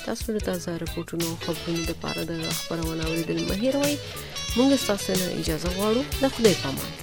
تاسو ته تازه راپورټونه او خبرونه د پاره د خبرونه اوریدل مهیر وي. موږ تاسو نه اجازه غواړو. د خدای په امان.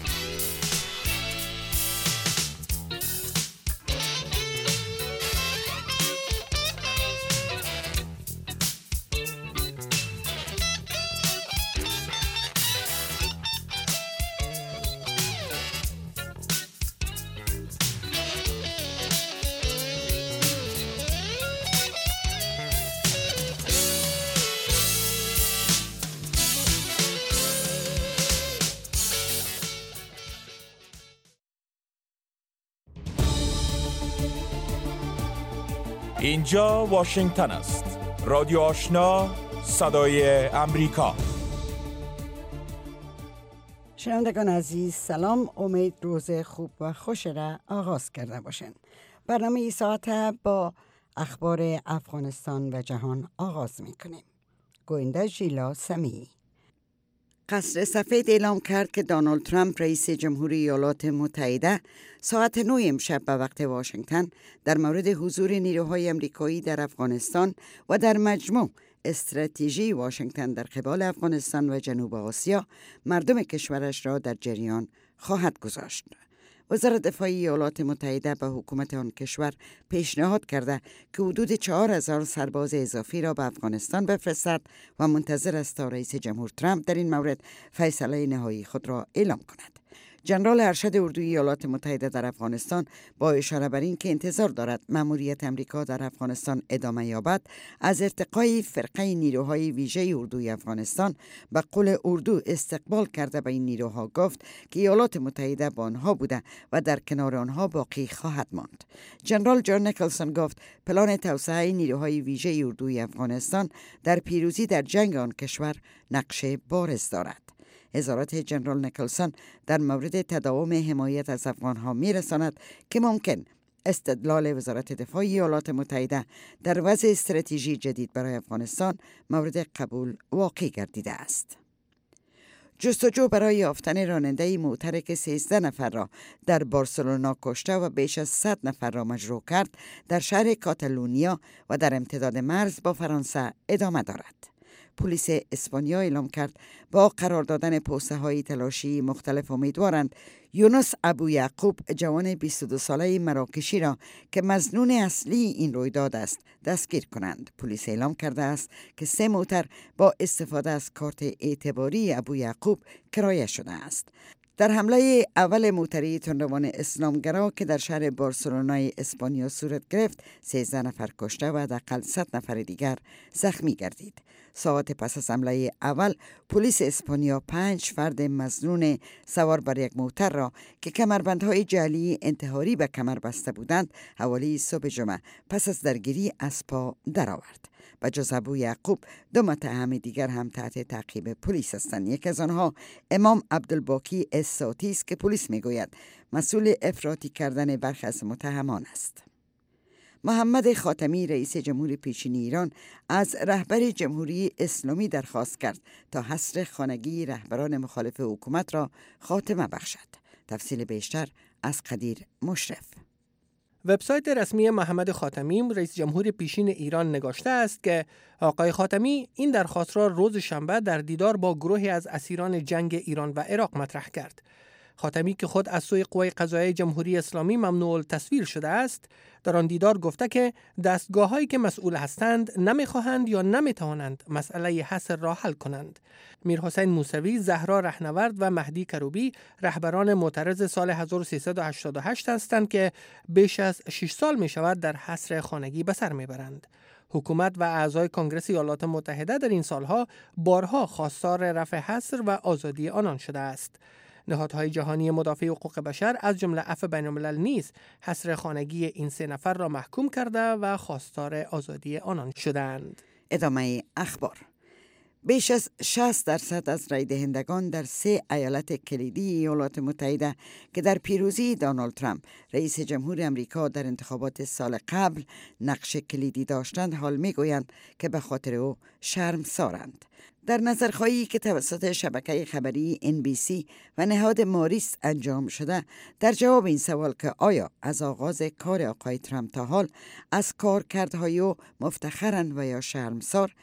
اینجا واشنگتن است. رادیو آشنا، صدای امریکا. شنوندگان عزیز سلام. امید روز خوب و خوش را آغاز کرده باشند. برنامه این ساعت با اخبار افغانستان و جهان آغاز میکنیم. گوینده ژیلا سمیعی. قصر سفید اعلام کرد که دونالد ترامپ رئیس جمهوری ایالات متحده ساعت 9 امشب به وقت واشنگتن در مورد حضور نیروهای آمریکایی در افغانستان و در مجموع استراتژی واشنگتن در قبال افغانستان و جنوب آسیا مردم کشورش را در جریان خواهد گذاشت. وزارت دفاع ایالات متحده به حکومت آن کشور پیشنهاد کرده که حدود 4000 سرباز اضافی را به افغانستان بفرستد و منتظر است تا رئیس جمهور ترامپ در این مورد فیصله نهایی خود را اعلام کند. جنرال ارشد اردوی ایالات متحده در افغانستان با اشاره بر این که انتظار دارد مأموریت امریکا در افغانستان ادامه یابد، از ارتقای فرقه نیروهای ویژه اردوی افغانستان به قول اردو استقبال کرده به این نیروها گفت که ایالات متحده با آنها بوده و در کنار آنها باقی خواهد ماند. جنرال جان نیکلسون گفت پلان توسعه نیروهای ویژه اردوی افغانستان در پیروزی در جنگ آن کشور نقش بارز دارد. اظهارات جنرال نیکلسون در مورد تداوم حمایت از افغانها می‌رساند که ممکن استدلال وزارت دفاع ایالات متحده در وضع استراتژی جدید برای افغانستان مورد قبول واقع گردیده است. جستجو برای یافتن راننده موتر که 13 نفر را در بارسلونا کشته و بیش از 100 نفر را مجروح کرد در شهر کاتالونیا و در امتداد مرز با فرانسه ادامه دارد. پلیس اسپانیا اعلام کرد با قرار دادن پوسته های تلاشی مختلف امیدوارند یونس ابو یعقوب جوان 22 ساله مراکشی را که مظنون اصلی این رویداد است دستگیر کنند. پلیس اعلام کرده است که 3 موتر با استفاده از کارت اعتباری ابو یعقوب کرایه شده است. در حمله اول موتری تندروان اسلامگرا که در شهر بارسلونای اسپانیا صورت گرفت 13 نفر کشته و حداقل 100 نفر دیگر زخمی گردید. ساعت پس از حمله اول پلیس اسپانیا 5 فرد مظنون سوار بر یک موتر را که کمربندهای جعلی انتحاری به کمر بسته بودند حوالی صبح جمعه پس از درگیری از پا درآورد. و جز ابو یعقوب 2 متهم دیگر هم تحت تعقیب پلیس هستند. یک از آنها امام عبدالباقی الساتی است که پلیس میگوید مسئول افراطی کردن برخی از متهمان است. محمد خاتمی رئیس جمهور پیشین ایران از رهبر جمهوری اسلامی درخواست کرد تا حصر خانگی رهبران مخالف حکومت را خاتمه بخشد. تفصیل بیشتر از قدیر مشرف. وبسایت رسمی محمد خاتمی رئیس جمهور پیشین ایران نگاشته است که آقای خاتمی این درخواست را روز شنبه در دیدار با گروهی از اسیران جنگ ایران و عراق مطرح کرد. خاتمی که خود از سوی قوای قضاییه جمهوری اسلامی ممنوع التصویر شده است، در آن دیدار گفته که دستگاه‌هایی که مسئول هستند نمی‌خواهند یا نمی‌توانند مسئله حصر را حل کنند. میرحسین موسوی، زهرا رهنورد و مهدی کروبی رهبران معترض سال 1388 هستند که بیش از 6 سال می‌شود در حصر خانگی به سر می‌برند. حکومت و اعضای کنگره ایالات متحده در این سالها بارها خواستار رفع حصر و آزادی آنان شده است. نهادهای جهانی مدافع حقوق بشر از جمله عفو بین‌الملل نیز حصر خانگی این 3 نفر را محکوم کرده و خواستار آزادی آنان شدند. ادامه اخبار. بیش از 60% از رای دهندگان در 3 ایالت کلیدی ایالات متحده که در پیروزی دونالد ترامپ رئیس جمهور امریکا در انتخابات سال قبل نقش کلیدی داشتند حال میگویند که به خاطر او شرمسارند. در نظرخواهی که توسط شبکه خبری NBC و نهاد ماریس انجام شده، در جواب این سوال که آیا از آغاز کار آقای ترامپ تا حال از کارکردهای او مفتخرن و یا شرمسار،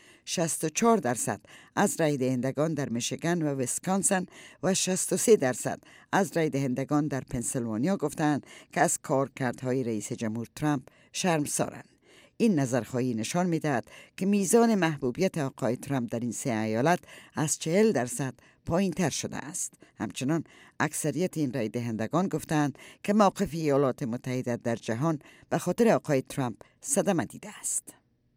64% از رای دهندگان در میشیگان و ویسکانسن و 63% از رای دهندگان در پنسیلوانیا گفتند که از کارکردهای رئیس جمهور ترامپ شرمسارند. این نظرخواهی نشان می‌دهد که میزان محبوبیت آقای ترامپ در این 3 ایالت از 40% پایین تر شده است. همچنان اکثریت این رای دهندگان گفتند که موقف ایالات متحده در جهان به خاطر آقای ترامپ صدمه دیده است.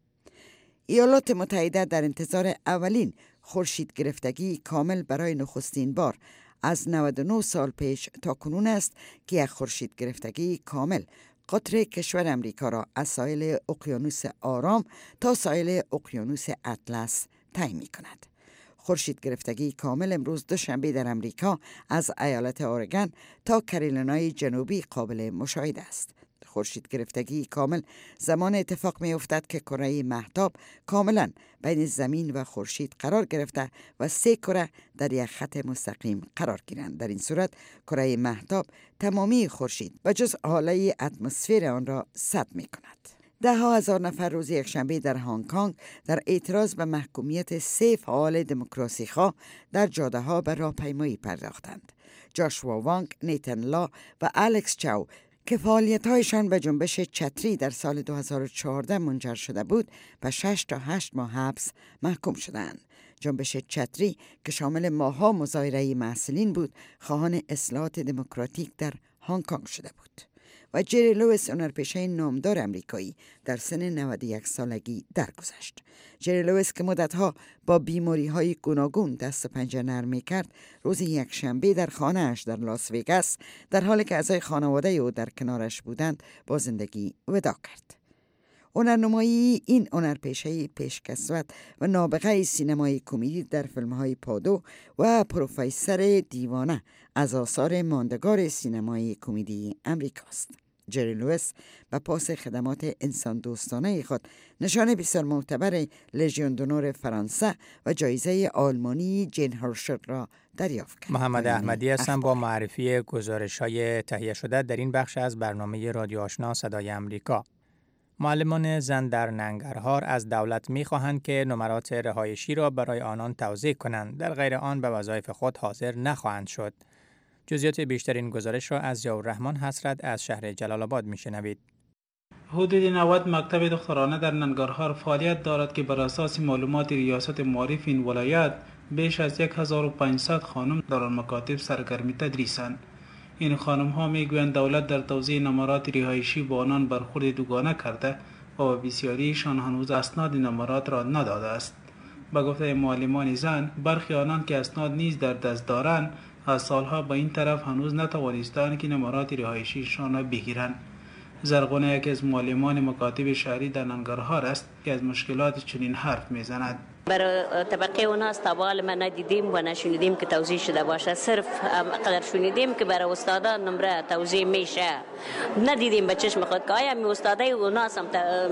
ایالات متحده در انتظار اولین خورشید گرفتگی کامل برای نخستین بار از 99 سال پیش تا کنون است که یک خورشید گرفتگی کامل قطر کشور امریکا را از ساحل اقیانوس آرام تا ساحل اقیانوس اطلس طی می‌کند. خورشید گرفتگی کامل امروز دوشنبه در امریکا از ایالت اورگان تا کارولینای جنوبی قابل مشاهده است. خورشید گرفتگی کامل زمان اتفاق می افتد که کره مهتاب کاملا بین زمین و خورشید قرار گرفته و 3 کره در یک خط مستقیم قرار گیرند. در این صورت کره مهتاب تمامی خورشید و جز حاله اتمسفر آن را سد می کند. 10,000 نفر روز یکشنبه در هنگ کنگ در اعتراض به محکومیت 3 فعال دموکراسی خواه در جاده ها به راهپیمایی پرداختند. جاشوا وانگ، نیتن لا و الکس چاو که فعالیت‌هایشان به جنبش چتری در سال 2014 منجر شده بود، به 6 تا 8 ماه حبس محکوم شدند. جنبش چتری که شامل ماه‌ها مظاهره محصلین بود، خواهان اصلاحات دموکراتیک در هنگ کنگ شده بود. و جری لوئیس، هنرپیشه نامدار امریکایی، در سن 91 سالگی درگذشت. جری لوئیس که مدتها با بیماری‌های گوناگون دست و پنجه نرم می‌کرد، روز یکشنبه در خانه‌اش در لاس وگاس در حالی که اعضای خانواده او در کنارش بودند با زندگی وداع کرد. هنرنمایی این هنرپیشه پیشکسوت و نابغه سینمای کمدی در فیلم‌های پادو و پروفسور دیوانه از آثار ماندگار سینمای کمدی امریکاست. جری لوئیس به پاس خدمات انسان دوستانه خود نشان بسیار معتبر لژیون دونور فرانسه و جایزه آلمانی جین هرشل را دریافت کرد. محمد احمدی هستم با معرفی گزارش‌های تهیه شده در این بخش از برنامه رادیو آشنا صدای امریکا. معلمان زن در ننگرهار از دولت می‌خواهند که نمرات رهایشی را برای آنان توزیع کنند، در غیر آن به وظایف خود حاضر نخواهند شد. جزئیات بیشتر این گزارش را از ضیاءالرحمن حسرت از شهر جلال آباد میشنوید. حدود 90 مکتب دخترانه در ننگرهار فعالیت دارد که بر اساس معلومات ریاست معارف این ولایت بیش از 1500 خانم در آن مکاتب سرگرم تدریسند. این خانم ها میگویند دولت در توزیع نمرات رهایشی با آنان برخورد دوگانه کرده و بسیاریشان هنوز اسناد نمرات را نداده است. به گفته معلمان زن، برخی آنان که اسناد نیز در دست دارند از سالها به این طرف هنوز نتوانستند که نمرات رهایشیشان را بگیرند. زرغونه یکی از معلمان مکاتب شهری در ننگرهار است که از مشکلات چنین حرف میزند. برای طبقه اونا استقبال ما ندیدیم و نشنیدیم که توزیع شده باشه. صرف قدر شنیدیم که برای استادان نمره توزیع میشه. ندیدیم به چشم خود که آیا می استادای اونا هم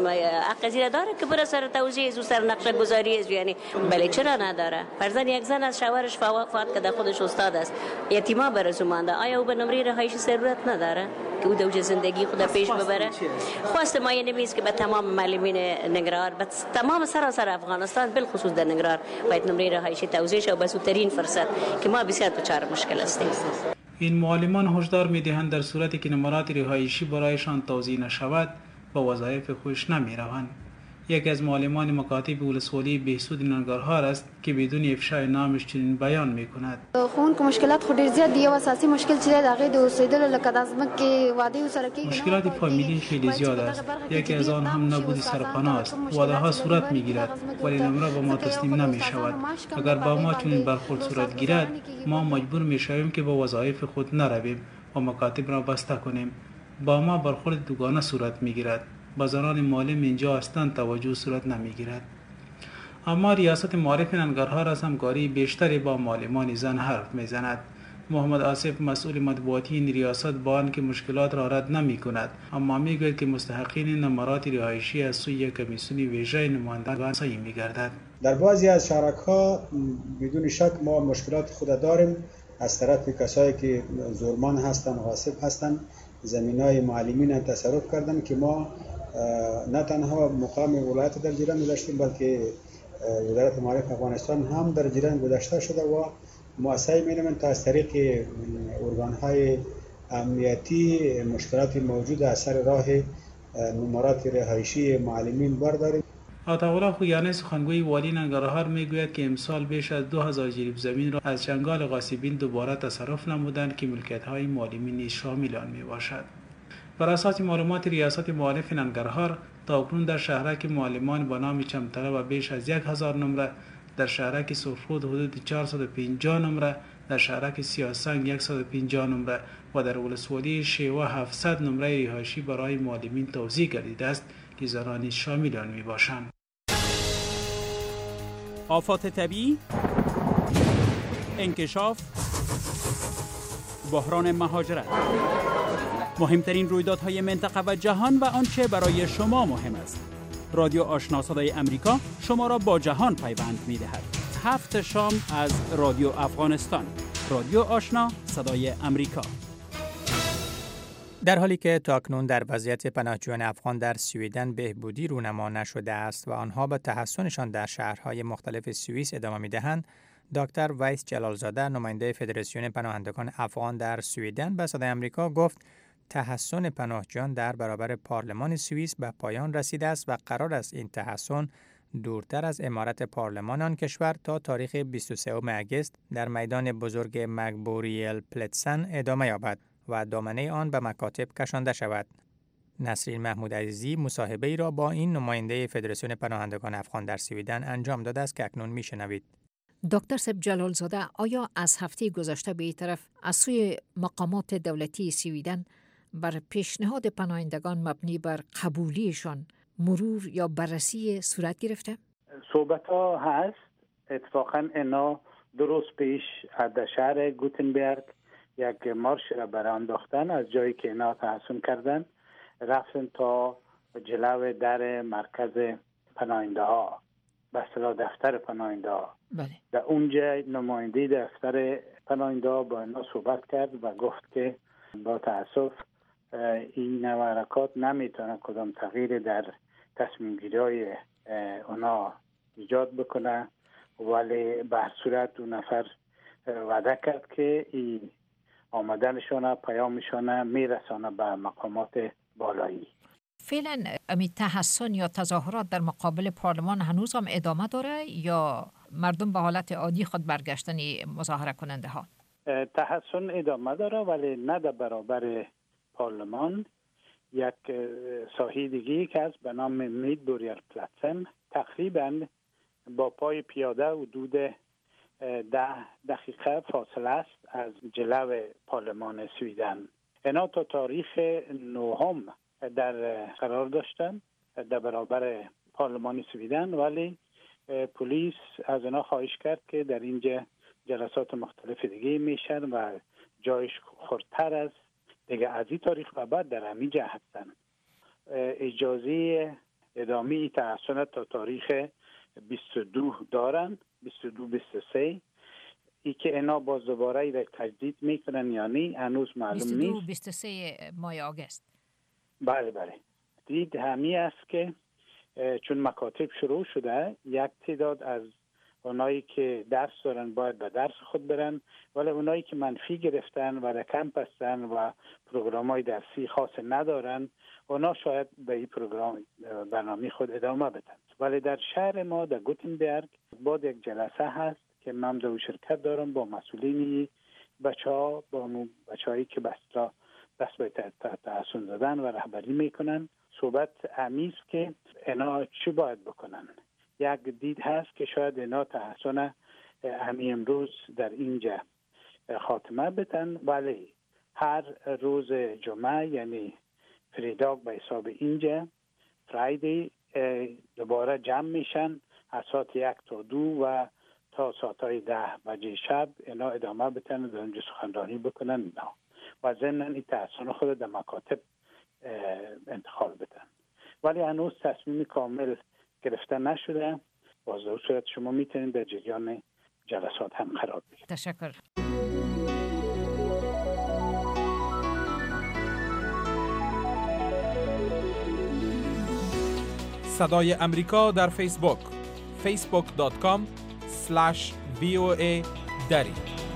حق زیر داره که بره سر توزیع و سر نقشه گذاری است. یعنی بله چرا نداره؟ فرزند یک زن از شوهرش فوت کرده، خودش استاد است، یتیما برای مانده، آیا او به نمره رهایشی ضرورت نداره که او دوج زندگی خود پیش ببره؟ خواست ما این نیست که به تمام معلمین ننگرهار، به تمام سراسر افغانستان بالخصوص در ننگرهار باید نمره رهایشی توزیع شود به زودترین فرصت که ما بسیار دچار مشکل هستیم. این معلمان هشدار می‌دهند در صورتی که نمرات رهایشی برایشان توزیع نشود به وظایف خودش نمی‌روند. یکی از معلمان مکاتب ولسوالی بهسود ننگرهار است که بدون افشای نامش چنین بیان می‌کند. خون که مشکلات خود زیاد دی و اساسی مشکل چې د هغه د اوسېدل لکه د ځمکې وعده سره کې مشکلات فامیلی خیلی زیاد است. یکی از آن هم نبود سرپناه است. وعده ها صورت می‌گیرد ولی نمره به ما تسلیم نمی‌شود. اگر با ما چنین برخورد صورت گیرد ما مجبور می‌شویم که به وظایف خود نرویم و مکاتب را بسته کنیم. با ما برخورد دوگانه صورت می‌گیرد. با زنان معلم اینجا هستند توجه صورت نمیگیرد. اما ریاست معارف ننگرهار از همکاری بیشتری با معلمان زن حرف میزند. محمد آصف مسئول مطبوعاتی این ریاست با آنکه مشکلات را رد نمی کند، اما میگوید که مستحقین نمرات رهایشی از سوی کمیسیون ویژه نمایندگان صحیح می گردد. در بعضی از شهرک‌ها بدون شک ما مشکلات خود داریم از طرف کسایی که زورمان هستند، غاصب هستند، زمینای معلمین تصرف کردن که ما نه تنها مقام ولایت در جریان گذاشتیم بلکه وزارت معارف افغانستان هم در جریان گذاشته شده و ما سعی می‌کنیم تا از طریق ارگان‌های امنیتی مشکلات موجود از سر راه نمرات رهایشی معلمین برداریم. عطاالله خویانی سخنگوی والی ننگرهار میگوید که امسال بیش از 2000 جریب زمین را از چنگال غاصبین دوباره تصرف نمودند که ملکیت‌های معلمین نیز شامل آن میباشد. بر اساس معلومات ریاست معارف ننگرهار تاکنون در شهرک معلمان به نام چمطلب بیش از 1000 نمره، در شهرک سرخرود حدود 450 نمره، در شهرک سیاسنگ 150 نمره و در ولسوالی شیوه 700 نمره رهایشی برای معلمین توزیع گردیده است که زنان نیز شامل آن میباشند. آفات طبیعی، انکشاف، بحران مهاجرت، مهمترین رویدادهای منطقه و جهان و آنچه برای شما مهم است. رادیو آشنا صدای امریکا شما را با جهان پیوند می‌دهد. 7 شام از رادیو افغانستان. رادیو آشنا صدای امریکا. در حالی که تاکنون در وضعیت پناهجویان افغان در سوئیدن بهبودی رونما نشده است و آنها به تحسنشان در شهرهای مختلف سوئیس ادامه می‌دهند، دکتر ویس جلالزاده نماینده فدراسیون پناهندگان افغان در سوئیدن به صدای امریکا گفت تحسن پناهجویان در برابر پارلمان سوئیس به پایان رسیده است و قرار است این تحسن دورتر از عمارت پارلمان آن کشور تا تاریخ 23 اگست در میدان بزرگ مگبوریل پلتسن ادامه یابد و دامنه آن به مکاتب کشانده شود. نسرین محمود عزیزی مصاحبه‌ای را با این نماینده فدراسیون پناهندگان افغان در سوئیدن انجام داده است که اکنون میشنوید. دکتر سب جلالزاده، آیا از هفته گذشته به این طرف از سوی مقامات دولتی سوئیدن بر پیشنهاد پناهندگان مبنی بر قبولیشان مرور یا بررسی صورت گرفته؟ صحبت ها هست. اتفاقا اینا درست پیش در شهر گوتنبرگ یک مارش را برانداختن. از جایی که اینا تحسن کردن رفتن تا جلو در مرکز پناهنده ها، به اصطلاح دفتر پناهنده ها. بله. در اونجا نماینده دفتر پناهنده ها با اینا صحبت کرد و گفت که با تأسف این نوع حرکات نمیتونه کدام تغییر در تصمیم گیری اونا ایجاد بکنه، ولی به هر صورت دو نفر وعده کرد که این آمدنشان پیامشان میرسانه به مقامات بالایی. فعلا امی تحسن یا تظاهرات در مقابل پارلمان هنوز هم ادامه داره یا مردم به حالت عادی خود برگشتنی مظاهره کننده ها؟ تحسن ادامه داره ولی نه در برابر پارلمان. یک ساحه دیگه که از به نام میدبوریل پلتسن تقریبا با پای پیاده حدود 10 دقیقه فاصله است از جلو پارلمان سوئیدن. اینا تا تاریخ 9 در قرار داشتن در برابر پارلمان سوئیدن، ولی پلیس از اینا خواهش کرد که در اینجا جلسات مختلف دیگه میشن و جایش خردتر است دیگه از این تاریخ و بعد در همینجا هستن. اجازه ادامه تحسن تا تاریخ 22 دارن، 22-23. ای که اینا باز دوباره ای را تجدید میکنن یا نه هنوز معلوم نیست. 22-23 ماه آگست. بله. دید همی است که چون مکاتب شروع شده یک تعداد از اونایی که درس دارن باید به درس خود برن، ولی اونایی که منفی گرفتن و در کمپ هستن و پروگرام‌های درسی خاص ندارن اونا شاید به این برنامه خود ادامه بدن. ولی در شهر ما در گوتنبرگ بعد یک جلسه هست که من در شرکت دارم با مسئولین بچه‌ها، با بچه‌هایی که دست به تحسن زدن و رهبری میکنن. صحبت همیست که اینا چی باید بکنن. یک دید هست که شاید اینا تحسن همین امروز در اینجا خاتمه بدن، ولی هر روز جمعه یعنی فریداگ به حساب اینجا فرایدی دوباره جمع میشن از ساعت 1 تا 2 و تا ساعتهای 10 بجه شب اینا ادامه بتن در اونجا سخنرانی بکنن اینا و ضمن این تحصیل خود در مکاتب انتقال بدن. ولی هنوز تصمیم کامل گرفته نشده. باز در صورت شما میتونید در جریان جلسات هم قرار بگیرید. تشکر. صدای امریکا در فیسبوک facebook.com/VOA دری.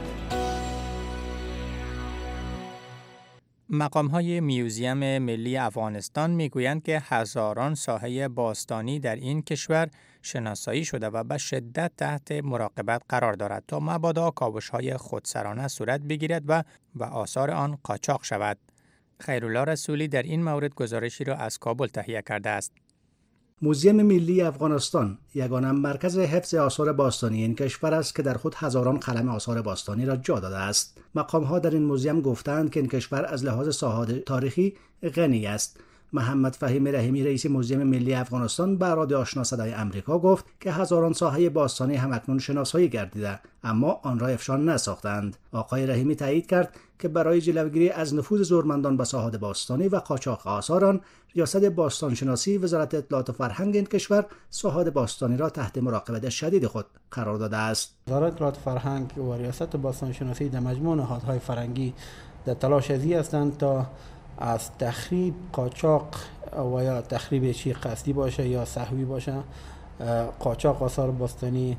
مقام‌های میوزیم ملی افغانستان میگویند که هزاران ساحه باستانی در این کشور شناسایی شده و به شدت تحت مراقبت قرار دارد تا مبادا کاوش‌های خودسرانه صورت بگیرد و آثار آن قاچاق شود. خیرالله رسولی در این مورد گزارشی را از کابل تهیه کرده است. موزیم ملی افغانستان یگانه مرکز حفظ آثار باستانی این کشور است که در خود هزاران قلم آثار باستانی را جا داده است. مقام‌ها در این موزیم گفتند که این کشور از لحاظ ساحات تاریخی غنی است. محمد فهیم رحیمی رئیس موزیم ملی افغانستان به رادیو آشنا صدای امریکا گفت که هزاران ساحه باستانی همکنون شناسایی گردیده اما آن را افشا نساختند. آقای رحیمی تایید کرد که برای جلوگیری از نفوذ زورمندان به ساحات باستانی و قاچاق آثار آن، ریاست باستانشناسی وزارت اطلاعات و فرهنگ این کشور ساحات باستانی را تحت مراقبت شدید خود قرار داده است. وزارت اطلاعات و فرهنگ و ریاست باستانشناسی در مجموع نهادهای فرهنگی در تلاش هستند تا از تخریب قاچاق و یا تخریب چی قصدی باشه یا سهوی باشه قاچاق آثار باستانی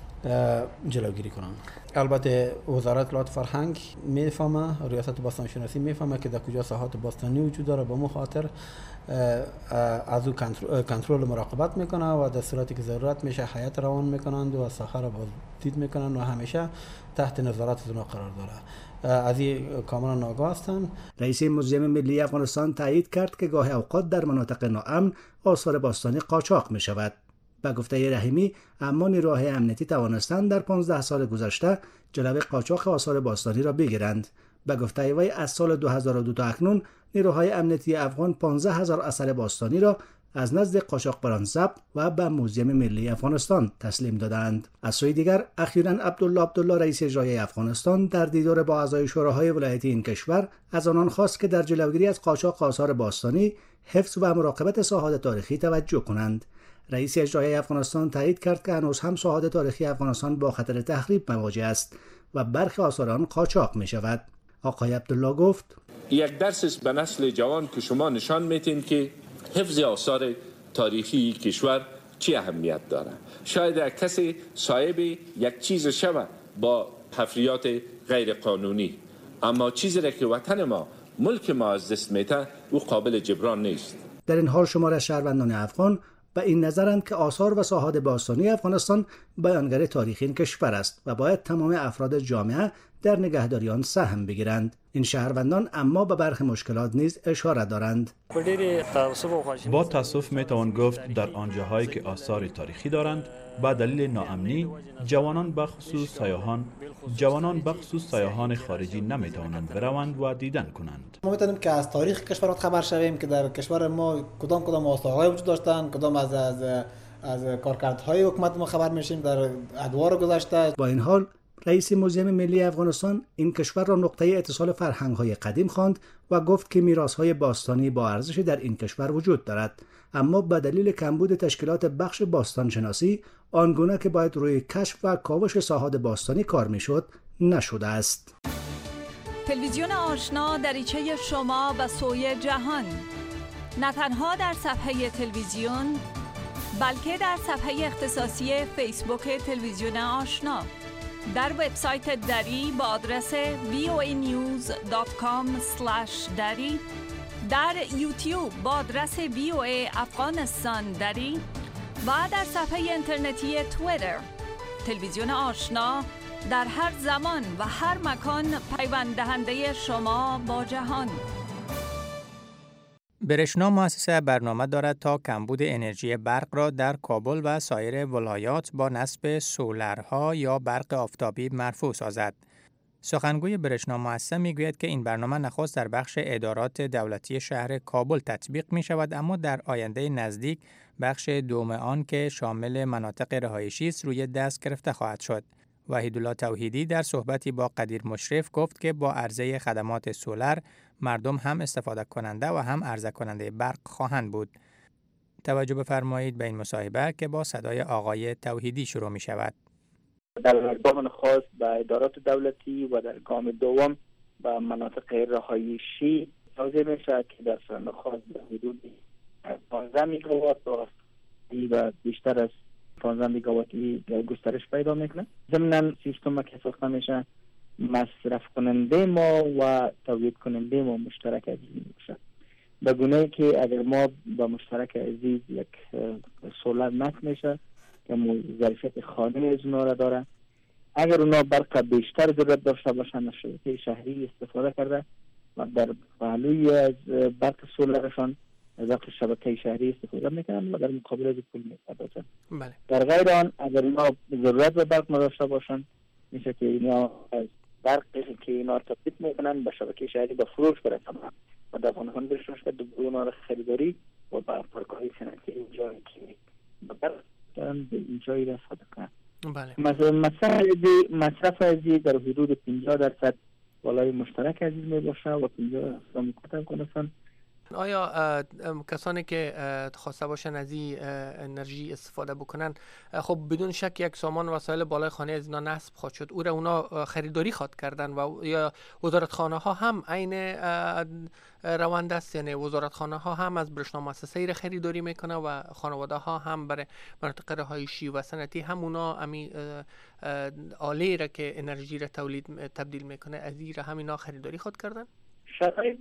جلوگیری کنند. البته وزارت اطلاعات فرهنگ میفهمه، ریاست باستانشناسی میفهمه که در کجا ساحات باستانی وجود داره، به مو خاطر از او کنترل مراقبت میکنه و در صورتی که ضرورت میشه هیئت روان میکنند و ساحه را بازدید میکنن و همیشه تحت نظارت اونا قرار داره. از این کاملا ناگاه هستند. رئیس موزیم ملی افغانستان تایید کرد که گاهی اوقات در مناطق ناامن آثار باستانی قاچاق می شود. به گفته رحیمی اما نیروهای امنیتی توانستند در 15 سال گذشته جلوی قاچاق آثار باستانی را بگیرند. به گفته وی از سال 2002 تا اکنون نیروهای امنیتی افغان 15,000 اثر باستانی را از نزد قاچاقبران ضبط و به موزیم ملی افغانستان تسلیم دادند. از سوی دیگر اخیراً عبدالله رئیس اجرایی افغانستان در دیدار با اعضای شوراهای ولایتی این کشور از آنان خواست که در جلوگیری از قاچاق آثار باستانی، حفظ و مراقبت ساحات تاریخی توجه کنند. رئیس اجرایی افغانستان تایید کرد که هنوز هم ساحات تاریخی افغانستان با خطر تخریب مواجه است و برخی آثار آن قاچاق می شود. آقای عبدالله گفت: یک درس است به نسل جوان که شما نشان میتین که حفظ آثار تاریخی کشور چی اهمیت داره. شاید کسی صاحب یک چیز شوه با حفریات غیر قانونی، اما چیزی را که وطن ما، ملک ما از دست میده او قابل جبران نیست. در این حال شمار از شهروندان افغان به این نظرند که آثار و ساحات باستانی افغانستان بیانگر تاریخی این کشور است و باید تمام افراد جامعه در نگهداری آن سهم بگیرند. این شهروندان اما به برخی مشکلات نیز اشاره دارند. با تاسف میتوان گفت در آنجاهایی که آثار تاریخی دارند با دلیل ناامنی جوانان بخصوص سیاحان خارجی نمیتوانند بروند و دیدن کنند. ما میتونیم که از تاریخ کشورات خبر شویم که در کشور ما کدام آثارهای وجود داشتند، کدام از کارکردهای حکومت ما خبر میشیم در ادوار گذشته. با این حال رئیس موزیم ملی افغانستان این کشور را نقطه اتصال فرهنگ‌های قدیم خواند و گفت که میراث‌های باستانی با ارزش در این کشور وجود دارد، اما به دلیل کمبود تشکیلات بخش باستانشناسی آنگونه که باید روی کشف و کاوش ساحات باستانی کار میشد نشده است. تلویزیون آشنا دریچه شما به سوی جهان، نه تنها در صفحه تلویزیون بلکه در صفحه اختصاصی فیسبوک تلویزیون آشنا، در وبسایت دری با آدرس voanews.com/dari، در یوتیوب با آدرس VOA افغانستان دری و در صفحه اینترنتی توییتر. تلویزیون آشنا در هر زمان و هر مکان پیوند دهنده شما با جهان. برشنا مؤسسه برنامه دارد تا کمبود انرژی برق را در کابل و سایر ولایات با نصب سولرها یا برق آفتابی مرفوع سازد. سخنگوی برشنا مؤسسه میگوید که این برنامه نخست در بخش ادارات دولتی شهر کابل تطبیق می شود، اما در آینده نزدیک بخش دوم آن که شامل مناطق رهایشی است روی دست گرفته خواهد شد. وحیدالله توحیدی در صحبتی با قدیر مشرف گفت که با عرضه خدمات سولر مردم هم استفاده کننده و هم عرضه کننده برق خواهند بود. توجه بفرمایید به این مصاحبه که با صدای آقای توحیدی شروع می شود. در گام خاص به ادارات دولتی و در گام دوم به مناطق رهایشی توزیع می شود که در سال خاص به حدود 15 میگاوات و بیشتر از 15 میگاواتی گسترش پیدا میکنه. ضمناً سیستم که ساخته میشه مصرف کننده ما و تولید کننده ما مشترک عزیز میشه، به گونه‌ای که اگر ما با مشترک عزیز یک سولر نصب میشه که ظرفیت خانه از اونا را داره، اگر اونا برق بیشتر ضرورت داشته باشن از شبکه شهری استفاده کرده و در پهلوی از برق سولرشان از برق شبکه شهری استفاده میکنن و در مقابل از پول میپردازن. بله. در غیر آن اگر اونا ضرورت به برق نداشته باشن میشه که اینا از برقی که اینا تولید میکنن به شبکه شهری به فروش برسن و در آنها برشونش که اونا را خریداری و به پارک‌های صنعتی اینجایی که به برق دارن به اینجایی را استفاده کنن. بله. مصرف عزیز در حدود 50% بالای مشترک عزیز می باشه و 50% مقطع کنستان. آیا کسانی که خواسته باشن از این انرژی استفاده بکنن خب بدون شک یک سامان وسایل بالای خانه از اینا نصب خواهد شد، او را اونا خریداری خواهد کردن و یا وزارتخانه ها هم عین روند است، یعنی وزارتخانه ها هم از برشنا مؤسسه‌ای را خریداری میکنه و خانواده ها هم برای مناطق رهایشی و صنعتی هم اونا امی آله را که انرژی را تبدیل میکنه از این را هم اینا خریداری خواهد کردن. شرایط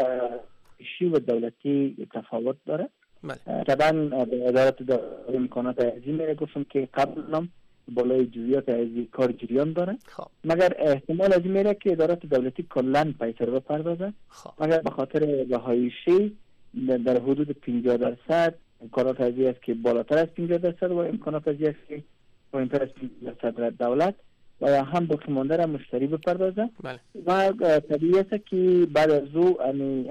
و دولتی تفاوت داره. طبعا ادارات دولتی امکانات ارزی میره گفتم که قبل هم بالای جزئیات ارزی کار جریان داره، مگر احتمال از میره که ادارات دولتی کلا پیسر بپردازه، مگر به خاطر رهایشی در حدود 50% امکانات ارزی است که بالاتر از 50% و امکانات ارزی است که پایینتر از 50% دولت و هم باقی مانده را مشتری بپردازه. و طبیعی است که بعد از او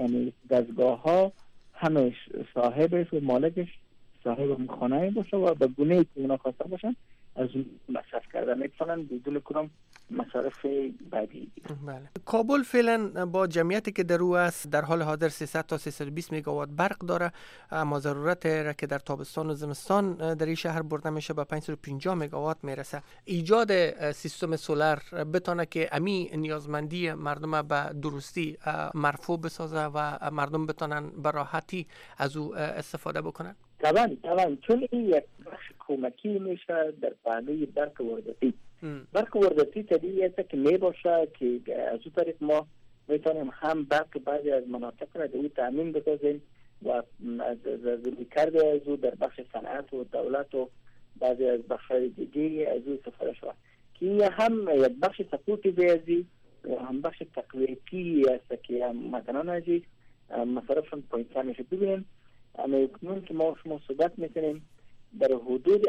دستگاه ها همش صاحبش و مالکش صاحب خانه باشه و به گونه‌ای که اونا خواسته باشن از اون مصرف کردن میتونن بدون کدام مصارف بعدی. بله. کابل فعلا با جمعیتی که در او است در حال حاضر 300 تا 320 میگاوات برق داره، اما ضرورت را که در تابستان و زمستان در این شهر برده میشه به 550 میگاوات میرسه. ایجاد سیستم سولر بتونه که امی نیازمندی مردم به درستی مرفوع بسازه و مردم بتونن به راحتی از او استفاده بکنن. طبعا چون این یک بخش کمکی میشه در پهلوی برق وارداتی. برق وارداتی طبیعی است که میباشه که از اون طریق ما میتونیم هم برق بعضی از مناطق را در تامین بسازیم و از کرده از او در بخش صنعت و دولت و بعضی از بخش‌های دیگه از او استفاده شود که هم یک بخش سپورتی بیازی و هم بخش تقویتی است که مثلا از مصرفشون پایین‌تر میشه. ببینیم اکنون که ما شما صحبت میکنیم در حدود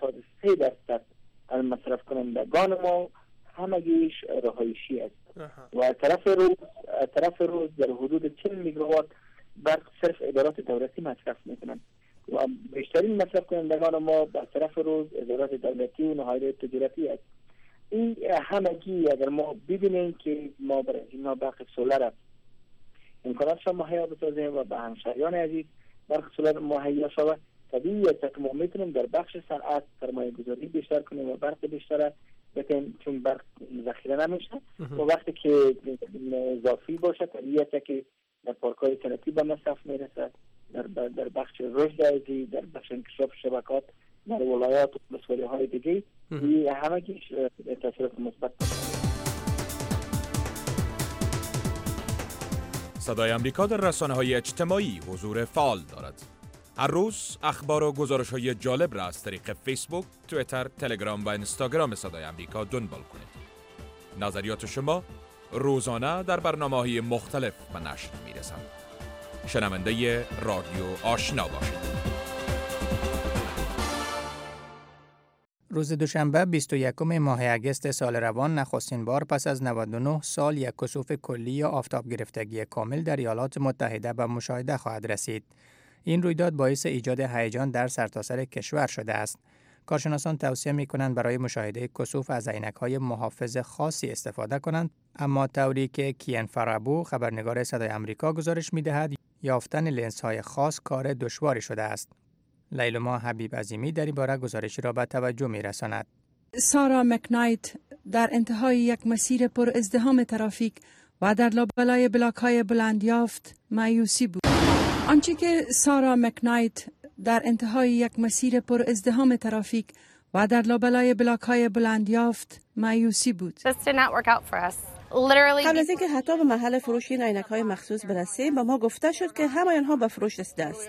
73% از مصرف کنندگان ما همگیش رهایشی است و طرف روز در حدود 40 میگاوات برق صرف ادارات دولتی مصرف میکنن و بیشترین مصرف کنندگان ما در طرف روز ادارات دولتی و نهادهای تجارتی است. این همگی اگر ما ببینیم که ما برای اینا برق سولر امکاناتش مهیا بسازیم و به همشهریان عزیز برق سولر مهیا شود، طبیعی است که ما میتونیم در بخش صنعت سرمایه گذاری بیشتر کنیم و برق بیشتر بتیم، چون برق ذخیره نمیشه و وقتی که اضافی باشه طبیعی است که در پارک‌های صنعتی به مصرف میرسه، در بخش رشد عزیز، در بخش انکشاف شبکات در ولایات و مسئولیت‌های دیگه همگیش تاثیرات مثبت داره. صدای امریکا در رسانه‌های اجتماعی حضور فعال دارد. هر روز اخبار و گزارش‌های جالب را از طریق فیسبوک، توییتر، تلگرام و اینستاگرام صدای امریکا دنبال کنید. نظریات شما روزانه در برنامه‌های مختلف به نشر می‌رسند. شنونده رادیو آشنا باشید. روز دوشنبه 21 ماه اگست سال روان نخستین بار پس از 99 سال یک کسوف کلی یا آفتاب گرفتگی کامل در ایالات متحده به مشاهده خواهد رسید. این رویداد باعث ایجاد هیجان در سرتاسر کشور شده است. کارشناسان توصیه می‌کنند برای مشاهده کسوف از عینک‌های محافظ خاصی استفاده کنند، اما طوری که کیان فرابو خبرنگار صدای آمریکا گزارش می‌دهد یافتن لنزهای خاص کار دشواری شده است. لیلما حبیب عظیمی در این باره گزارشی را به توجه می‌رساند. سارا مکنایت در انتهای یک مسیر پر ازدحام ترافیک و در لابلای بلاک‌های بلند یافت مایوسی بود. آنچه که سارا مکنایت در انتهای یک مسیر پر ازدحام ترافیک و در لابلای بلاک‌های بلند یافت مایوسی بود. قبل از اینکه حتی به محل فروش این عینک‌های مخصوص برسیم به ما گفته شد که همه آنها به فروش رسیده است.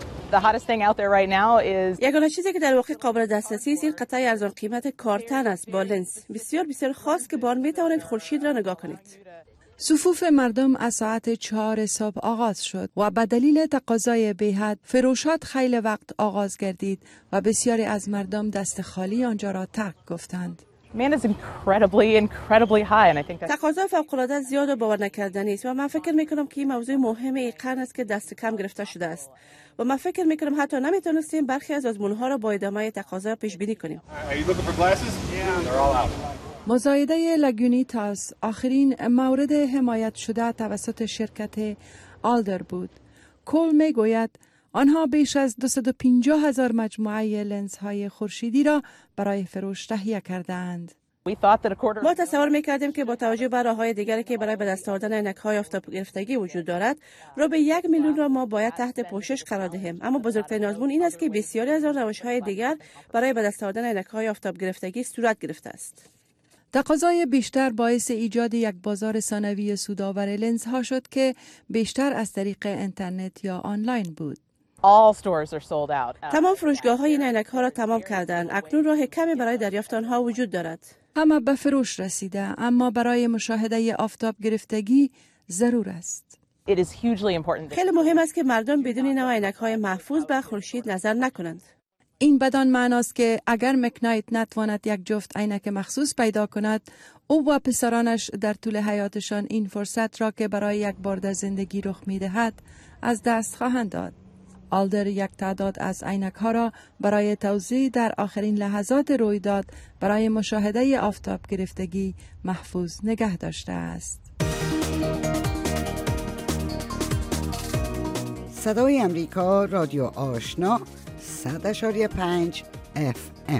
یگانه چیزی که در واقع قابل دسترسی است این قطعه ارزان قیمت کارتن است با لنز بسیار خاص که با آن می‌توانید خورشید را نگاه کنید. صفوف مردم از ساعت 4 صبح آغاز شد و به دلیل تقاضای بی‌حد فروشات خیلی وقت آغاز گردید و بسیاری از مردم دست خالی آنجا را ترک گفتند. تقاضا فوق‌العاده زیاد و باور نکردنی است و من فکر می‌کنم که این موضوع مهم این قرن است که دست کم گرفته شده است و من فکر می‌کنم حتی نمی‌تونستیم برخی از آزمون‌ها را با ادامه تقاضا پیش بینی کنیم. مزایده لگونیتاس آخرین مورد حمایت شده توسط شرکت آلدر بود. کول میگوید آنها بیش از 250,000 مجموعه لنزهای خورشیدی را برای فروش تهیه کردند. ما تصور میکردیم که با توجه به راه‌های دیگری که برای به دست آوردن عینک‌های آفتاب گرفتگی وجود دارد، رو به 1 میلیون را ما باید تحت پوشش قرار دهیم، اما بزرگترین آزمون این است که بسیاری از روش‌های دیگر برای به دست آوردن عینک‌های آفتاب گرفتگی صورت گرفته است. تقاضای بیشتر باعث ایجاد یک بازار ثانوی سودآور لنزها شد که بیشتر از طریق اینترنت یا آنلاین بود. تمام فروشگاه‌های این عینک‌ها را تمام کردند. اکنون راه کمی برای دریافت آنها وجود دارد. همه به فروش رسیده، اما برای مشاهده آفتاب گرفتگی ضرور است. خیلی مهم است که مردم بدون نوع عینک‌های محفوظ به خورشید نظر نکنند. این بدان معناست که اگر مکنایت نتواند یک جفت عینک مخصوص پیدا کند، او و پسرانش در طول حیاتشان این فرصت را که برای یک بار در زندگی رخ می‌دهد از دست خواهند داد. آلدر یک تعداد از عینک‌ها را برای توزیع در آخرین لحظات رویداد برای مشاهده آفتاب گرفتگی محفوظ نگه داشته است. صدای امریکا، رادیو آشنا، 100.5 FM.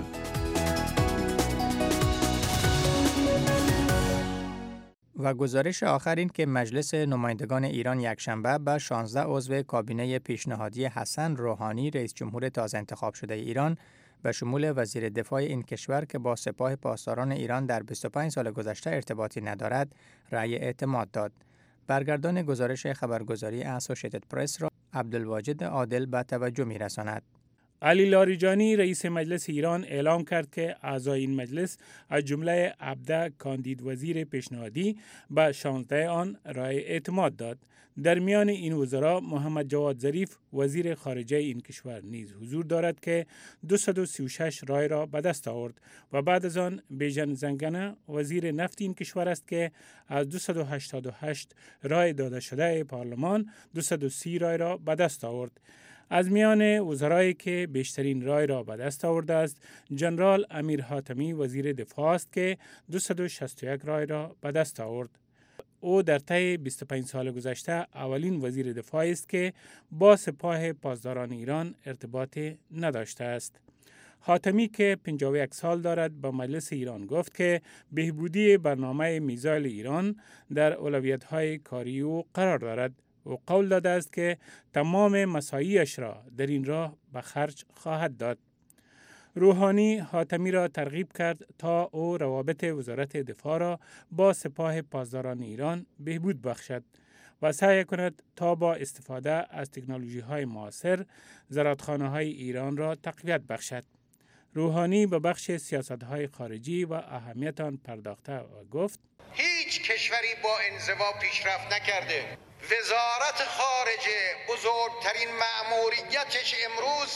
و گزارش آخر این که مجلس نمایندگان ایران یکشنبه به 16 عضو کابینه پیشنهادی حسن روحانی رئیس جمهور تازه انتخاب شده ایران به شمول وزیر دفاع این کشور که با سپاه پاسداران ایران در 25 سال گذشته ارتباطی ندارد، رأی اعتماد داد. برگردان گزارش خبرگزاری اسوسییتد پرس را عبدالواجد عادل به توجه می‌رساند. علی لاریجانی رئیس مجلس ایران اعلام کرد که اعضای این مجلس از جمله عبده کاندید وزیر پیشنهادی به 16 آن رأی اعتماد داد. در میان این وزرا محمد جواد ظریف وزیر خارجه این کشور نیز حضور دارد که 236 رأی را به دست آورد و بعد از آن بیژن زنگنه وزیر نفت این کشور است که از 288 رأی داده شده پارلمان 230 رأی را به دست آورد. از میان وزرایی که بیشترین رای را به دست آورده است، جنرال امیر حاتمی وزیر دفاع است که 261 رای را به دست آورد. او در طی 25 سال گذشته اولین وزیر دفاع است که با سپاه پاسداران ایران ارتباطی نداشته است. حاتمی که 51 سال دارد به مجلس ایران گفت که بهبودی برنامه میزایل ایران در اولویت‌های کاری او قرار دارد. او قول داده است که تمام مساعیش را در این راه به خرج خواهد داد. روحانی حاتمی را ترغیب کرد تا او روابط وزارت دفاع را با سپاه پاسداران ایران بهبود بخشد و سعی کند تا با استفاده از تکنولوژی‌های معاصر زرادخانه‌های ایران را تقویت بخشد. روحانی به بخش سیاست‌های خارجی و اهمیت آن پرداخته و گفت: هیچ کشوری با انزوا پیشرفت نکرده. وزارت خارجه بزرگترین مأموریتش امروز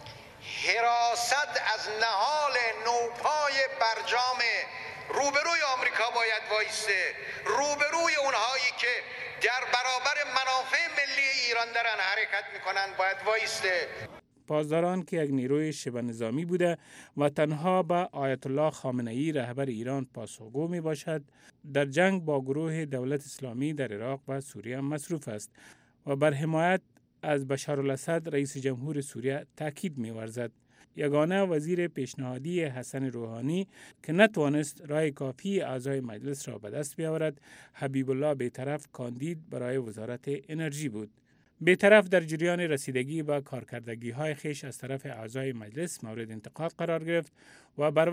حراست از نهال نوپای برجام روبروی آمریکا باید وایسته، روبروی اونهایی که در برابر منافع ملی ایران دارن حرکت میکنن باید وایسته. پاسداران که یک نیروی شبه نظامی بوده و تنها به آیت الله خامنه‌ای رهبر ایران پاسخگو می باشد، در جنگ با گروه دولت اسلامی در عراق و سوریه مصروف است و بر حمایت از بشار الاسد رئیس جمهور سوریه تاکید می ورزد. یگانه وزیر پیشنهادی حسن روحانی که نتوانست رای کافی اعضای مجلس را به دست بیاورد، حبیب الله بیطرف کاندید برای وزارت انرژی بود. بیطرف در جریان رسیدگی به کارکردگی‌های خویش از طرف اعضای مجلس مورد انتقاد قرار گرفت و بر